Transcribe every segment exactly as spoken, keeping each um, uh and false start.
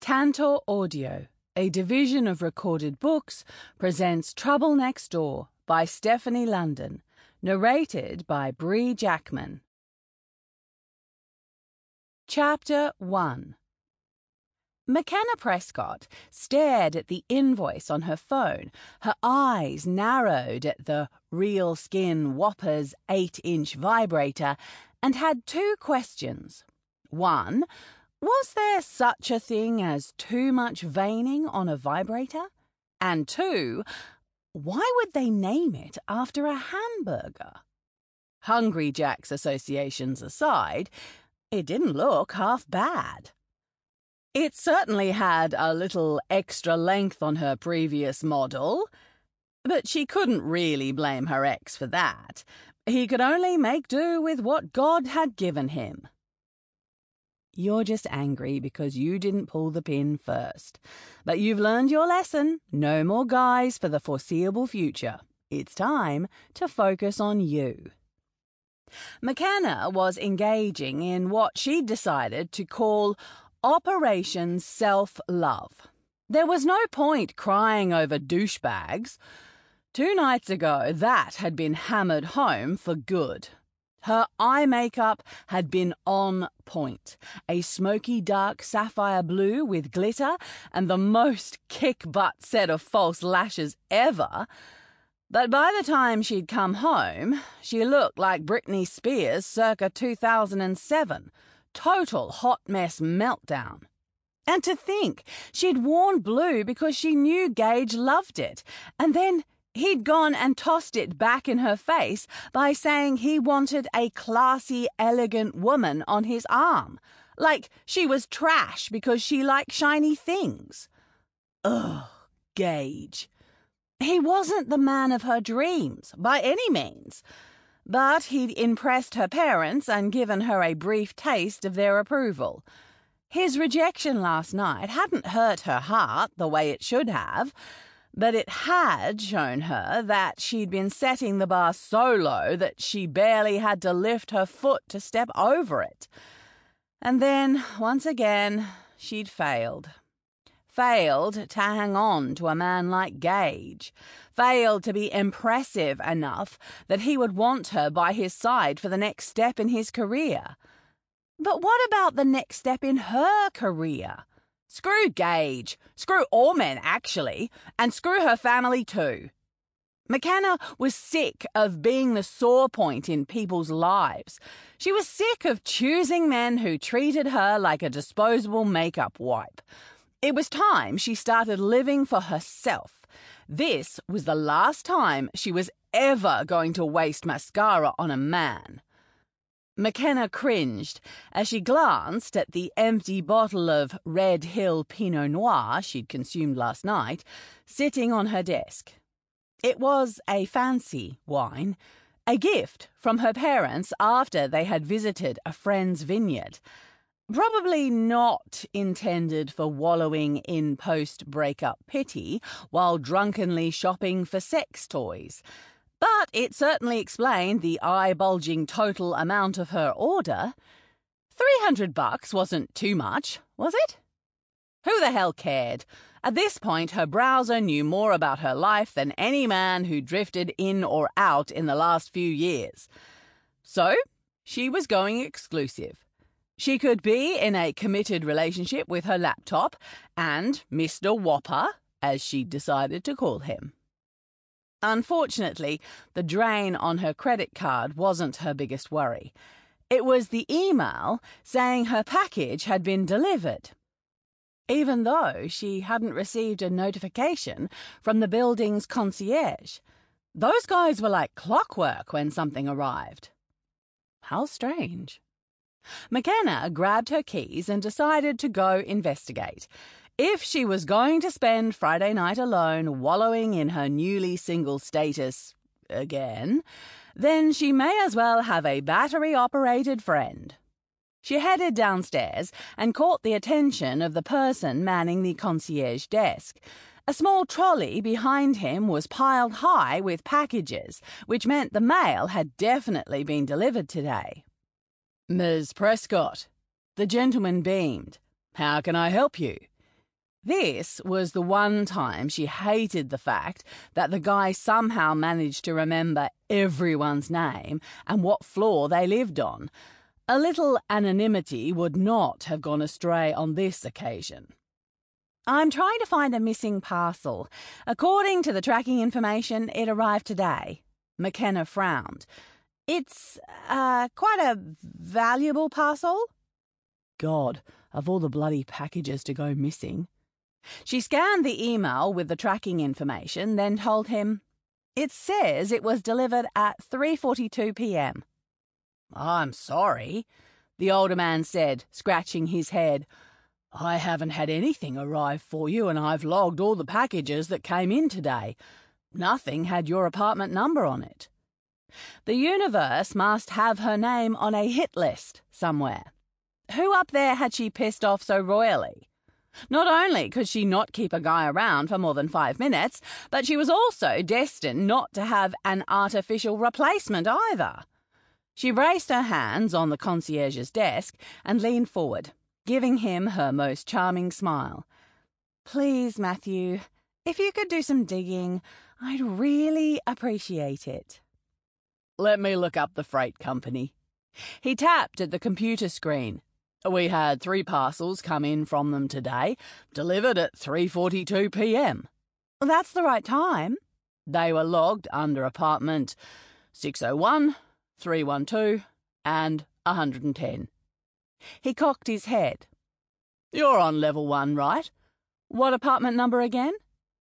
Tantor Audio, a division of Recorded Books, presents Trouble Next Door by Stephanie London, narrated by Bree Jackman. Chapter one. McKenna Prescott stared at the invoice on her phone, her eyes narrowed at the Real Skin Whoppers eight-inch vibrator, and had two questions. One, was there such a thing as too much veining on a vibrator? And two, why would they name it after a hamburger? Hungry Jack's associations aside, it didn't look half bad. It certainly had a little extra length on her previous model, but she couldn't really blame her ex for that. He could only make do with what God had given him. You're just angry because you didn't pull the pin first. But you've learned your lesson. No more guys for the foreseeable future. It's time to focus on you. McKenna was engaging in what she'd decided to call Operation Self-Love. There was no point crying over douchebags. Two nights ago, that had been hammered home for good. Her eye makeup had been on point, a smoky dark sapphire blue with glitter and the most kick-butt set of false lashes ever. But by the time she'd come home, she looked like Britney Spears circa two thousand seven. Total hot mess meltdown. And to think, she'd worn blue because she knew Gage loved it, and then he'd gone and tossed it back in her face by saying he wanted a classy, elegant woman on his arm, like she was trash because she liked shiny things. Ugh, Gage. He wasn't the man of her dreams, by any means, but he'd impressed her parents and given her a brief taste of their approval. His rejection last night hadn't hurt her heart the way it should have, but it had shown her that she'd been setting the bar so low that she barely had to lift her foot to step over it. And then, once again, she'd failed. Failed to hang on to a man like Gage. Failed to be impressive enough that he would want her by his side for the next step in his career. But what about the next step in her career? Screw Gage, screw all men actually, and screw her family too. McKenna was sick of being the sore point in people's lives. She was sick of choosing men who treated her like a disposable makeup wipe. It was time she started living for herself. This was the last time she was ever going to waste mascara on a man. McKenna cringed as she glanced at the empty bottle of Red Hill Pinot Noir she'd consumed last night, sitting on her desk. It was a fancy wine, a gift from her parents after they had visited a friend's vineyard. Probably not intended for wallowing in post-breakup pity while drunkenly shopping for sex toys. But it certainly explained the eye-bulging total amount of her order. Three hundred bucks wasn't too much, was it? Who the hell cared? At this point, her browser knew more about her life than any man who drifted in or out in the last few years. So, she was going exclusive. She could be in a committed relationship with her laptop and Mister Whopper, as she decided to call him. Unfortunately, the drain on her credit card wasn't her biggest worry. It was the email saying her package had been delivered, even though she hadn't received a notification from the building's concierge. Those guys were like clockwork when something arrived. How strange. McKenna grabbed her keys and decided to go investigate. If she was going to spend Friday night alone wallowing in her newly single status again, then she may as well have a battery-operated friend. She headed downstairs and caught the attention of the person manning the concierge desk. A small trolley behind him was piled high with packages, which meant the mail had definitely been delivered today. "Miz Prescott," the gentleman beamed. "How can I help you?" This was the one time she hated the fact that the guy somehow managed to remember everyone's name and what floor they lived on. A little anonymity would not have gone astray on this occasion. "I'm trying to find a missing parcel. According to the tracking information, it arrived today." McKenna frowned. "It's, uh, quite a valuable parcel?" God, of all the bloody packages to go missing. She scanned the email with the tracking information, then told him, "It says it was delivered at three forty-two p.m. "I'm sorry," the older man said, scratching his head. "I haven't had anything arrive for you, and I've logged all the packages that came in today. Nothing had your apartment number on it." The universe must have her name on a hit list somewhere. Who up there had she pissed off so royally? Not only could she not keep a guy around for more than five minutes, but she was also destined not to have an artificial replacement either. She raised her hands on the concierge's desk and leaned forward, giving him her most charming smile. "Please, Matthew, if you could do some digging, I'd really appreciate it." "Let me look up the freight company." He tapped at the computer screen. "We had three parcels come in from them today, delivered at three forty-two p.m. "That's the right time." "They were logged under apartment six oh one, three one two, and one hundred ten. He cocked his head. "You're on level one, right? What apartment number again?"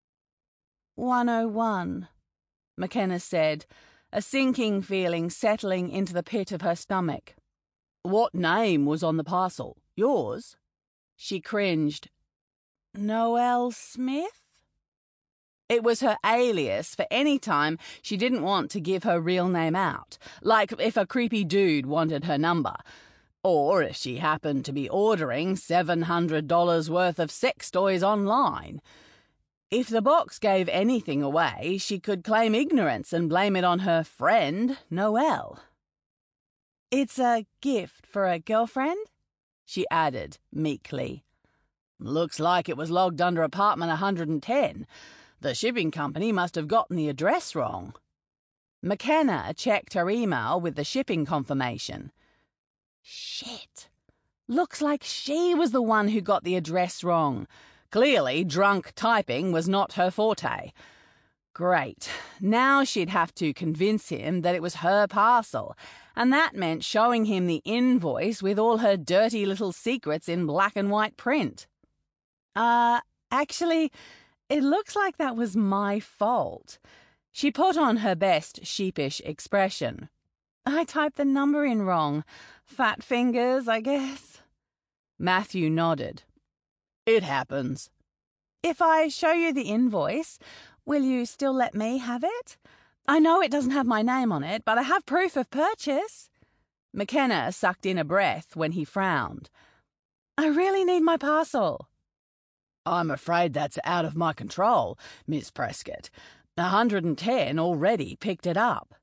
one oh one, McKenna said, a sinking feeling settling into the pit of her stomach. "What name was on the parcel? Yours?" She cringed. "Noelle Smith?" It was her alias for any time she didn't want to give her real name out, like if a creepy dude wanted her number, or if she happened to be ordering seven hundred dollars worth of sex toys online. If the box gave anything away, she could claim ignorance and blame it on her friend, Noelle. "It's a gift for a girlfriend?" she added meekly. "Looks like it was logged under apartment one hundred ten. The shipping company must have gotten the address wrong." McKenna checked her email with the shipping confirmation. Shit. Looks like she was the one who got the address wrong. Clearly, drunk typing was not her forte. Great. Now she'd have to convince him that it was her parcel, and that meant showing him the invoice with all her dirty little secrets in black and white print. Uh, actually, it looks like that was my fault. She put on her best sheepish expression. I typed the number in wrong. Fat fingers, I guess. Matthew nodded. It happens. If I show you the invoice, will you still let me have it? I know it doesn't have my name on it, but I have proof of purchase. McKenna sucked in a breath when he frowned. I really need my parcel. I'm afraid that's out of my control, Miss Prescott. one hundred ten already picked it up.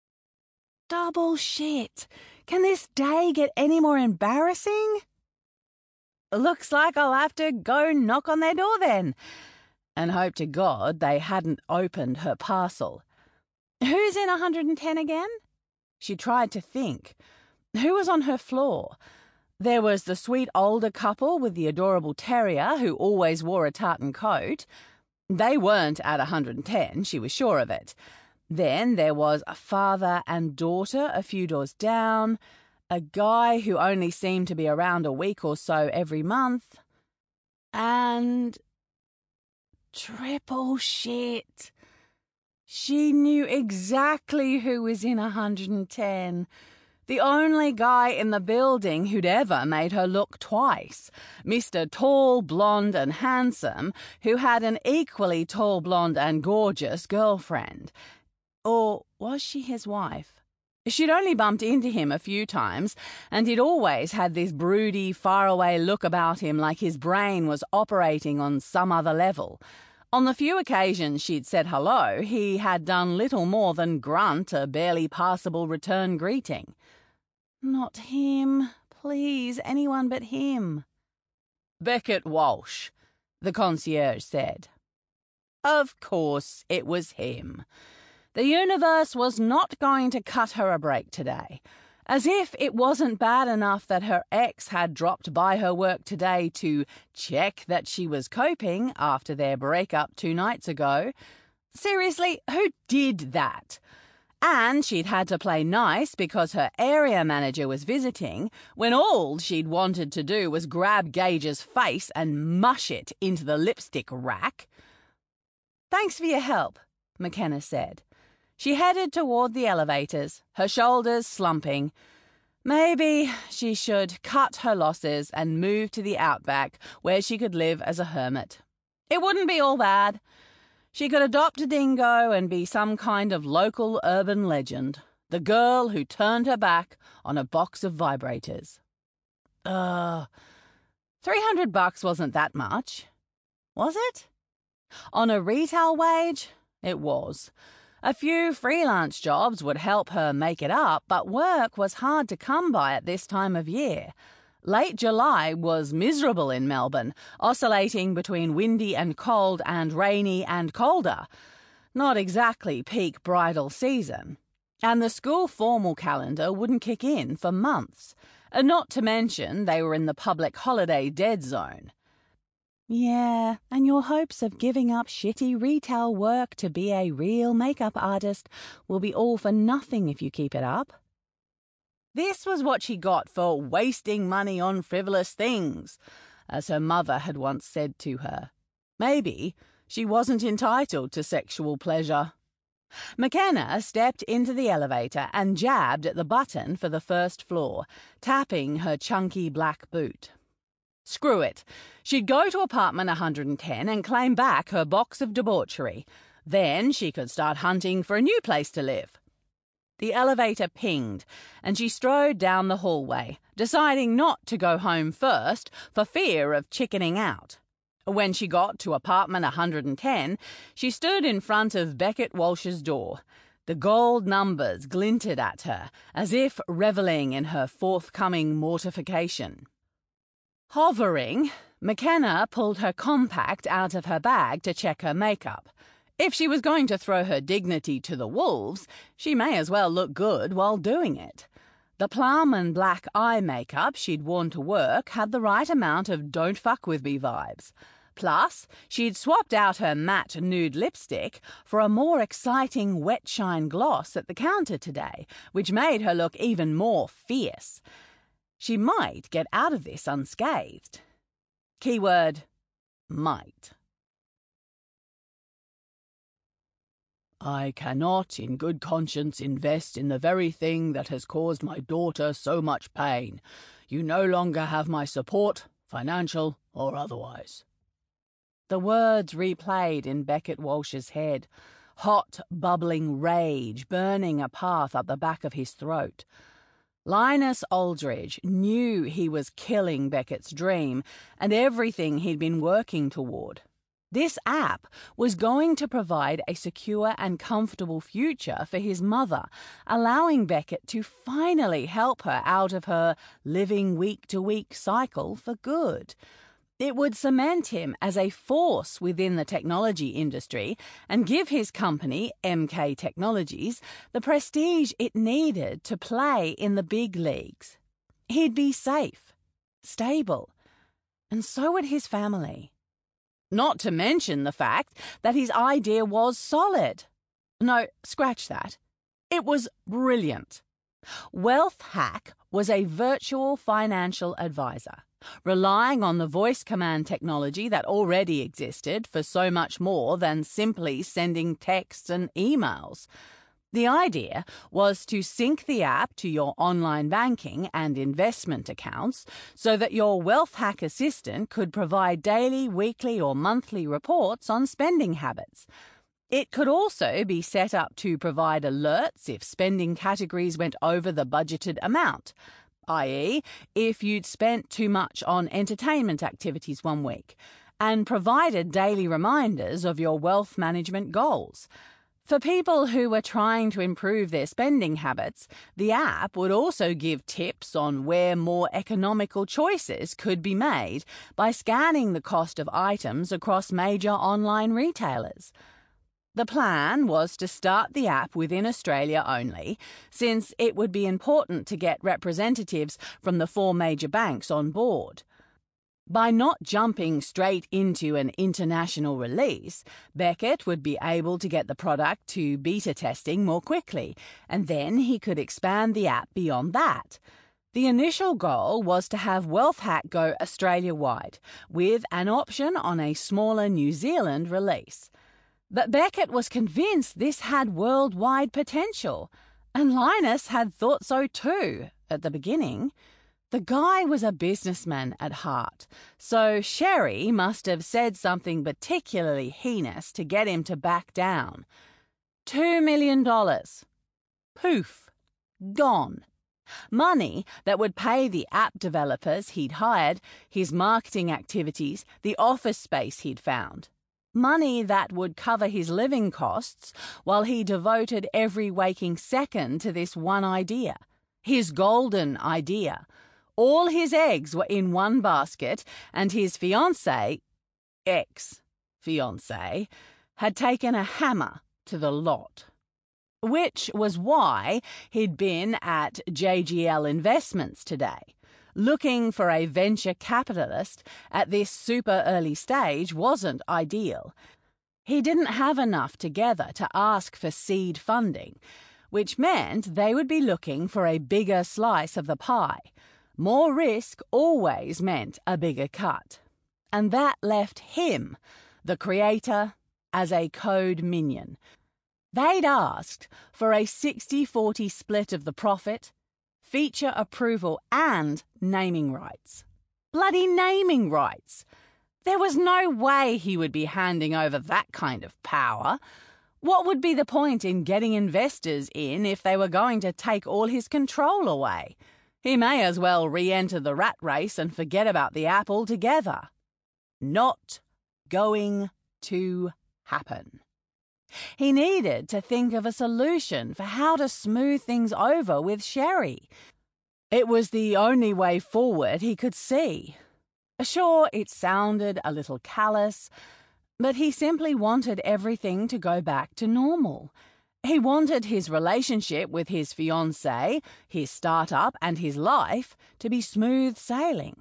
Double shit. Can this day get any more embarrassing? Looks like I'll have to go knock on their door then, and hope to God they hadn't opened her parcel. Who's in one hundred ten again? She tried to think. Who was on her floor? There was the sweet older couple with the adorable terrier who always wore a tartan coat. They weren't at one hundred ten, she was sure of it. Then there was a father and daughter a few doors down, a guy who only seemed to be around a week or so every month, and triple shit. She knew exactly who was in one hundred ten. The only guy in the building who'd ever made her look twice. Mister Tall, Blonde and Handsome, who had an equally tall, blonde and gorgeous girlfriend. Or was she his wife? She'd only bumped into him a few times, and he'd always had this broody, faraway look about him like his brain was operating on some other level. On the few occasions she'd said hello, he had done little more than grunt a barely passable return greeting. Not him. Please, anyone but him. Beckett Walsh. the concierge said. Of course it was him. The universe was not going to cut her a break today. As if it wasn't bad enough that her ex had dropped by her work today to check that she was coping after their breakup two nights ago. Seriously, who did that? And she'd had to play nice because her area manager was visiting, when all she'd wanted to do was grab Gage's face and mush it into the lipstick rack. Thanks for your help, McKenna said. She headed toward the elevators, her shoulders slumping. Maybe she should cut her losses and move to the outback where she could live as a hermit. It wouldn't be all bad. She could adopt a dingo and be some kind of local urban legend, the girl who turned her back on a box of vibrators. Ugh, three hundred bucks wasn't that much, was it? On a retail wage, it was. A few freelance jobs would help her make it up, but work was hard to come by at this time of year. Late July was miserable in Melbourne, oscillating between windy and cold and rainy and colder. Not exactly peak bridal season. And the school formal calendar wouldn't kick in for months. Not to mention they were in the public holiday dead zone. Yeah, and your hopes of giving up shitty retail work to be a real makeup artist will be all for nothing if you keep it up. This was what she got for wasting money on frivolous things, as her mother had once said to her. Maybe she wasn't entitled to sexual pleasure. McKenna stepped into the elevator and jabbed at the button for the first floor, tapping her chunky black boot. Screw it. She'd go to apartment one hundred ten and claim back her box of debauchery. Then she could start hunting for a new place to live. The elevator pinged, and she strode down the hallway, deciding not to go home first for fear of chickening out. When she got to apartment one hundred ten, she stood in front of Beckett Walsh's door. The gold numbers glinted at her, as if reveling in her forthcoming mortification. Hovering, McKenna pulled her compact out of her bag to check her makeup. If she was going to throw her dignity to the wolves, she may as well look good while doing it. The plum and black eye makeup she'd worn to work had the right amount of don't fuck with me vibes. Plus, she'd swapped out her matte nude lipstick for a more exciting wet shine gloss at the counter today, which made her look even more fierce. She might get out of this unscathed. Keyword, might. I cannot in good conscience invest in the very thing that has caused my daughter so much pain. You no longer have my support, financial or otherwise. The words replayed in Beckett Walsh's head, hot, bubbling rage burning a path up the back of his throat. Linus Aldridge knew he was killing Beckett's dream and everything he'd been working toward. This app was going to provide a secure and comfortable future for his mother, allowing Beckett to finally help her out of her living week-to-week cycle for good. It would cement him as a force within the technology industry and give his company, M K Technologies, the prestige it needed to play in the big leagues. He'd be safe, stable, and so would his family. Not to mention the fact that his idea was solid. No, scratch that. It was brilliant. Wealth Hack was a virtual financial advisor, relying on the voice command technology that already existed for so much more than simply sending texts and emails. The idea was to sync the app to your online banking and investment accounts so that your Wealth Hack assistant could provide daily, weekly, or monthly reports on spending habits. It could also be set up to provide alerts if spending categories went over the budgeted amount, that is, if you'd spent too much on entertainment activities one week, and provided daily reminders of your wealth management goals. For people who were trying to improve their spending habits, the app would also give tips on where more economical choices could be made by scanning the cost of items across major online retailers. The plan was to start the app within Australia only, since it would be important to get representatives from the four major banks on board. By not jumping straight into an international release, Beckett would be able to get the product to beta testing more quickly, and then he could expand the app beyond that. The initial goal was to have WealthHack go Australia-wide, with an option on a smaller New Zealand release. But Beckett was convinced this had worldwide potential, and Linus had thought so too at the beginning. The guy was a businessman at heart, so Sherry must have said something particularly heinous to get him to back down. Two million dollars. Poof. Gone. Money that would pay the app developers he'd hired, his marketing activities, the office space he'd found. Money that would cover his living costs while he devoted every waking second to this one idea. His golden idea. All his eggs were in one basket, and his fiancée, ex-fiancée, had taken a hammer to the lot. Which was why he'd been at J G L Investments today. Looking for a venture capitalist at this super early stage wasn't ideal. He didn't have enough together to ask for seed funding, which meant they would be looking for a bigger slice of the pie. More risk always meant a bigger cut. And that left him, the creator, as a code minion. They'd asked for a sixty forty split of the profit, feature approval, and naming rights. Bloody naming rights! There was no way he would be handing over that kind of power. What would be the point in getting investors in if they were going to take all his control away? He may as well re-enter the rat race and forget about the app altogether. Not going to happen. He needed to think of a solution for how to smooth things over with Sherry. It was the only way forward he could see. Sure, it sounded a little callous, but he simply wanted everything to go back to normal. He wanted his relationship with his fiancée, his startup, and his life to be smooth sailing.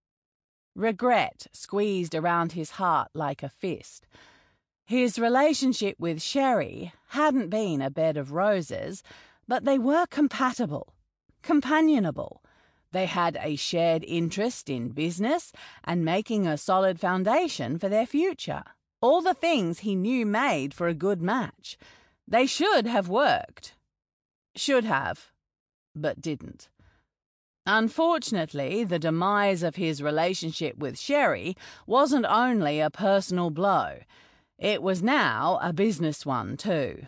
Regret squeezed around his heart like a fist. His relationship with Sherry hadn't been a bed of roses, but they were compatible, companionable. They had a shared interest in business and making a solid foundation for their future. All the things he knew made for a good match. They should have worked. Should have, but didn't. Unfortunately, the demise of his relationship with Sherry wasn't only a personal blow. It was now a business one, too.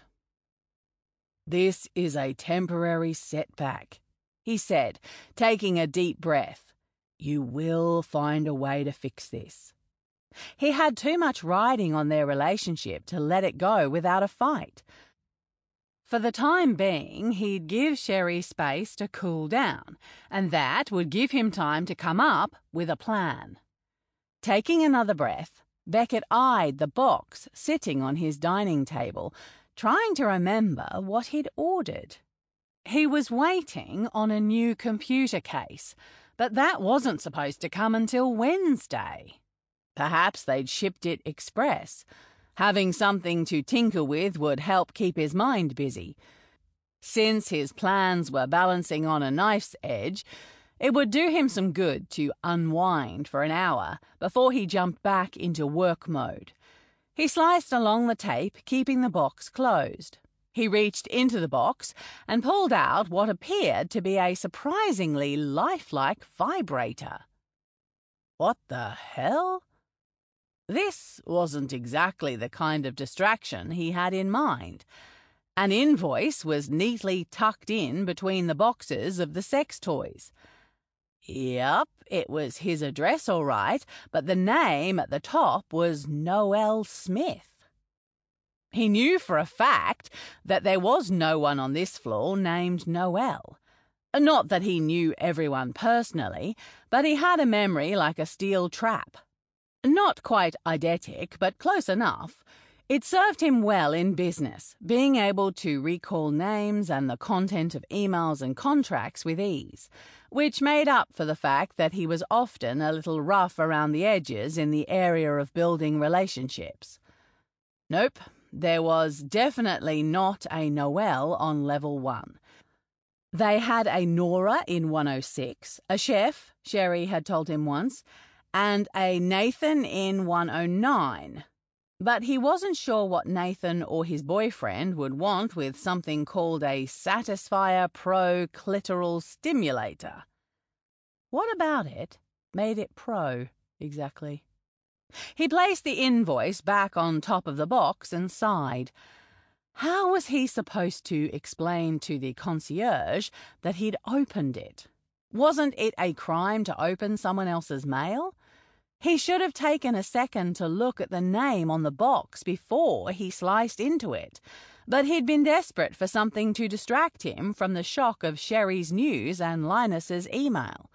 "This is a temporary setback," he said, taking a deep breath. "You will find a way to fix this." He had too much riding on their relationship to let it go without a fight. For the time being, he'd give Sherry space to cool down, and that would give him time to come up with a plan. Taking another breath, Beckett eyed the box sitting on his dining table, trying to remember what he'd ordered. He was waiting on a new computer case, but that wasn't supposed to come until Wednesday. Perhaps they'd shipped it express. Having something to tinker with would help keep his mind busy. Since his plans were balancing on a knife's edge, it would do him some good to unwind for an hour before he jumped back into work mode. He sliced along the tape, keeping the box closed. He reached into the box and pulled out what appeared to be a surprisingly lifelike vibrator. What the hell? This wasn't exactly the kind of distraction he had in mind. An invoice was neatly tucked in between the boxes of the sex toys. Yup, it was his address all right, but the name at the top was Noel Smith. He knew for a fact that there was no one on this floor named Noel. Not that he knew everyone personally, but he had a memory like a steel trap. Not quite eidetic, but close enough. It served him well in business, being able to recall names and the content of emails and contracts with ease, which made up for the fact that he was often a little rough around the edges in the area of building relationships. Nope, there was definitely not a Noel on level one. They had a Nora in one oh six, a chef, Sherry had told him once, and a Nathan in one oh nine. But he wasn't sure what Nathan or his boyfriend would want with something called a Satisfier Pro Clitoral Stimulator. What about it made it pro, exactly? He placed the invoice back on top of the box and sighed. How was he supposed to explain to the concierge that he'd opened it? Wasn't it a crime to open someone else's mail? He should have taken a second to look at the name on the box before he sliced into it, but he'd been desperate for something to distract him from the shock of Sherry's news and Linus's email.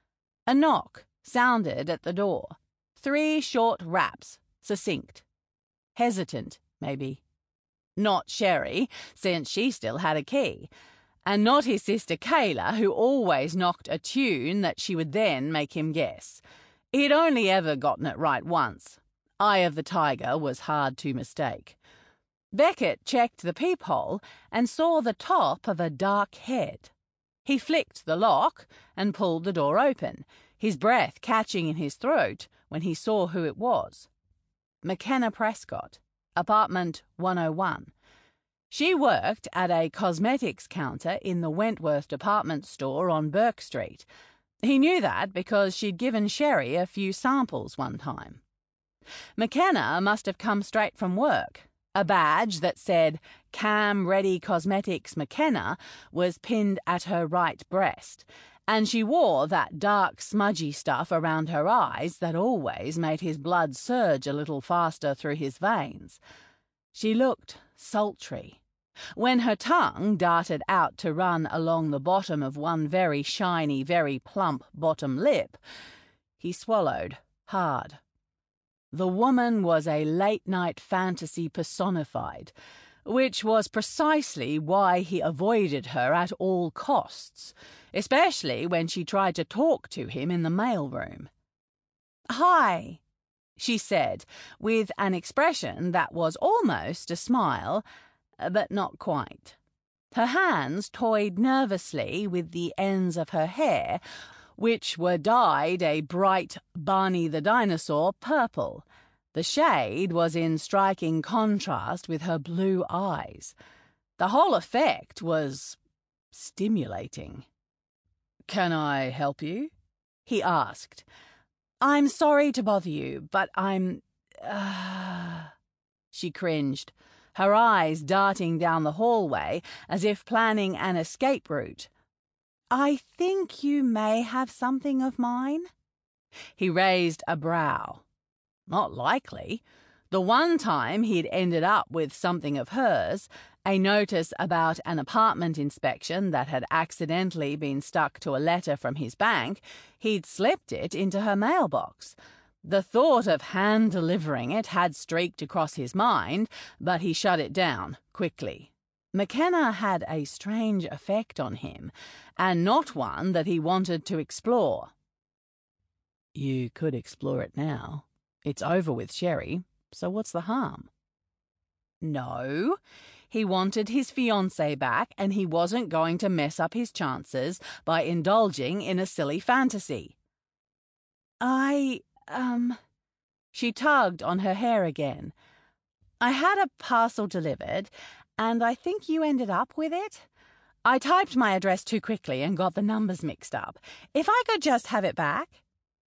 A knock sounded at the door. Three short raps, succinct. Hesitant, maybe. Not Sherry, since she still had a key, and not his sister Kayla, who always knocked a tune that she would then make him guess. He'd only ever gotten it right once. Eye of the Tiger was hard to mistake. Beckett checked the peephole and saw the top of a dark head. He flicked the lock and pulled the door open, his breath catching in his throat when he saw who it was. McKenna Prescott, apartment one oh one. She worked at a cosmetics counter in the Wentworth department store on Burke Street. He knew that because she'd given Sherry a few samples one time. McKenna must have come straight from work. A badge that said Cam Ready Cosmetics McKenna was pinned at her right breast, and she wore that dark smudgy stuff around her eyes that always made his blood surge a little faster through his veins. She looked sultry. When her tongue darted out to run along the bottom of one very shiny, very plump bottom lip, he swallowed hard. The woman was a late-night fantasy personified, which was precisely why he avoided her at all costs, especially when she tried to talk to him in the mailroom. "Hi," she said, with an expression that was almost a smile, but not quite. Her hands toyed nervously with the ends of her hair, which were dyed a bright Barney the Dinosaur purple. The shade was in striking contrast with her blue eyes. The whole effect was stimulating. "Can I help you?" he asked. "I'm sorry to bother you, but I'm... Uh... She cringed, her eyes darting down the hallway as if planning an escape route. "I think you may have something of mine." He raised a brow. Not likely. The one time he'd ended up with something of hers, a notice about an apartment inspection that had accidentally been stuck to a letter from his bank, he'd slipped it into her mailbox. The thought of hand-delivering it had streaked across his mind, but he shut it down quickly. McKenna had a strange effect on him, and not one that he wanted to explore. "You could explore it now. It's over with Sherry, so what's the harm?" No. He wanted his fiancée back, and he wasn't going to mess up his chances by indulging in a silly fantasy. I, um... She tugged on her hair again. "I had a parcel delivered, and I think you ended up with it. I typed my address too quickly and got the numbers mixed up. If I could just have it back."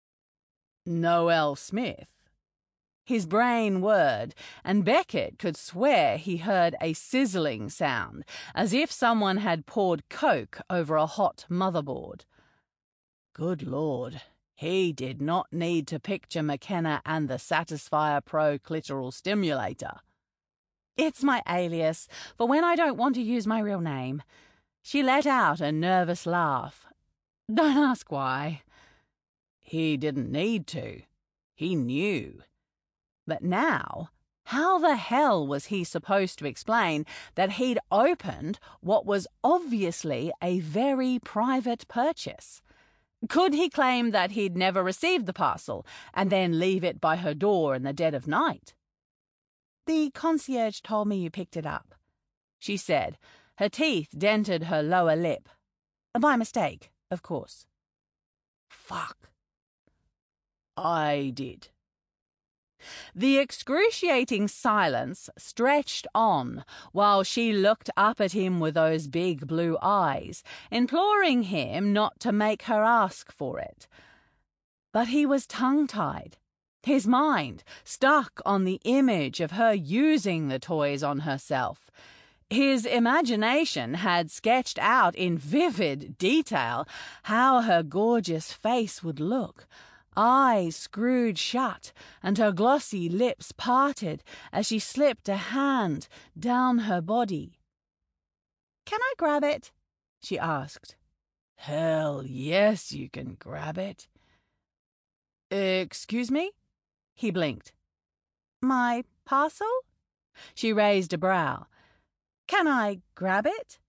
Noel Smith. His brain whirred, and Beckett could swear he heard a sizzling sound, as if someone had poured Coke over a hot motherboard. Good Lord, he did not need to picture McKenna and the Satisfier Pro Clitoral Stimulator. It's my alias for when I don't want to use my real name. She let out a nervous laugh. Don't ask why. He didn't need to. He knew. But now, how the hell was he supposed to explain that he'd opened what was obviously a very private purchase? Could he claim that he'd never received the parcel and then leave it by her door in the dead of night? The concierge told me you picked it up, she said. Her teeth dented her lower lip. By mistake, of course. Fuck. I did. The excruciating silence stretched on while she looked up at him with those big blue eyes, imploring him not to make her ask for it. But he was tongue-tied, his mind stuck on the image of her using the toys on herself. His imagination had sketched out in vivid detail how her gorgeous face would look, eyes screwed shut and her glossy lips parted as she slipped a hand down her body. "Can I grab it?" she asked. "Hell yes, you can grab it." "Excuse me?" He blinked. "My parcel?" She raised a brow. "Can I grab it?"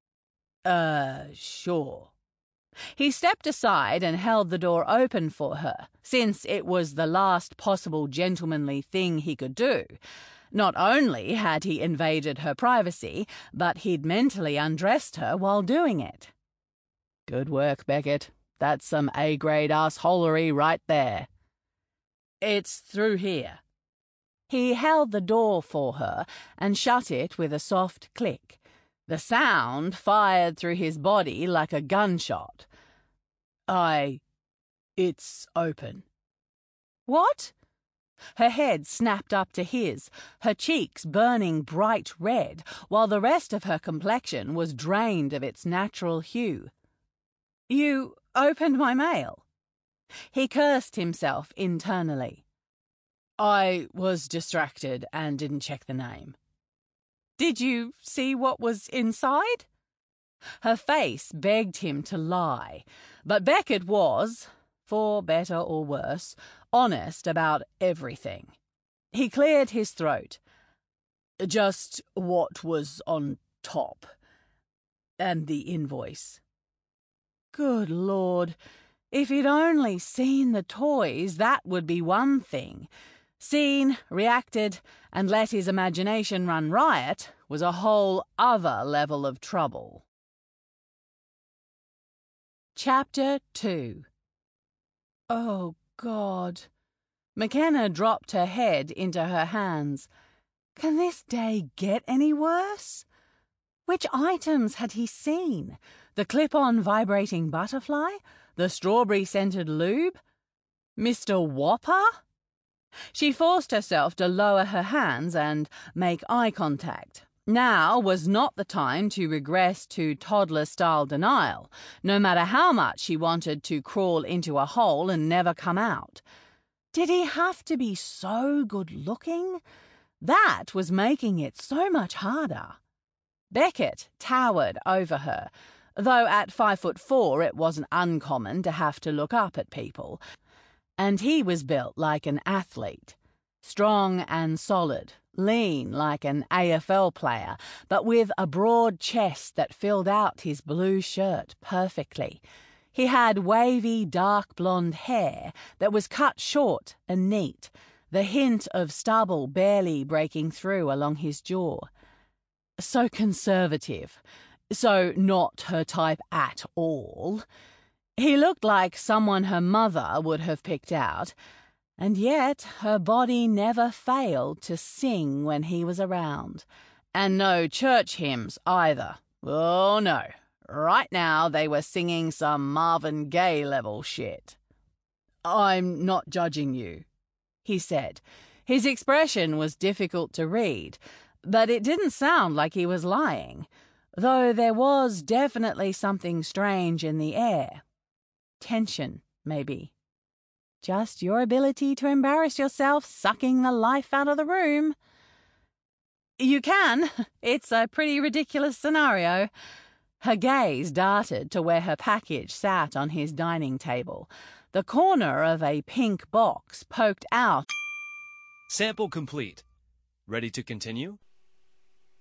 Uh, sure. He stepped aside and held the door open for her, since it was the last possible gentlemanly thing he could do. Not only had he invaded her privacy, but he'd mentally undressed her while doing it. Good work, Beckett. That's some A-grade assholery right there. It's through here. He held the door for her and shut it with a soft click. The sound fired through his body like a gunshot. I... It's open. What? Her head snapped up to his, her cheeks burning bright red, while the rest of her complexion was drained of its natural hue. You opened my mail. He cursed himself internally. I was distracted and didn't check the name. Did you see what was inside? Her face begged him to lie, but Beckett was, for better or worse, honest about everything. He cleared his throat. Just what was on top. And the invoice. Good Lord, if he'd only seen the toys, that would be one thing. Seen, reacted, and let his imagination run riot was a whole other level of trouble. Chapter two. Oh, God. McKenna dropped her head into her hands. Can this day get any worse? Which items had he seen? The clip-on vibrating butterfly? The strawberry-scented lube? Mister Whopper? She forced herself to lower her hands and make eye contact. Now was not the time to regress to toddler-style denial, no matter how much she wanted to crawl into a hole and never come out. Did he have to be so good-looking? That was making it so much harder. Beckett towered over her, though at five foot four it wasn't uncommon to have to look up at people. And he was built like an athlete, strong and solid, lean like an A F L player, but with a broad chest that filled out his blue shirt perfectly. He had wavy dark blonde hair that was cut short and neat, the hint of stubble barely breaking through along his jaw. So conservative, so not her type at all. He looked like someone her mother would have picked out, and yet her body never failed to sing when he was around. And no church hymns either. Oh no, right now they were singing some Marvin Gaye-level shit. I'm not judging you, he said. His expression was difficult to read, but it didn't sound like he was lying, though there was definitely something strange in the air. Tension, maybe. Just your ability to embarrass yourself sucking the life out of the room. You can. It's a pretty ridiculous scenario. Her gaze darted to where her package sat on his dining table. The corner of a pink box poked out. Sample complete. Ready to continue?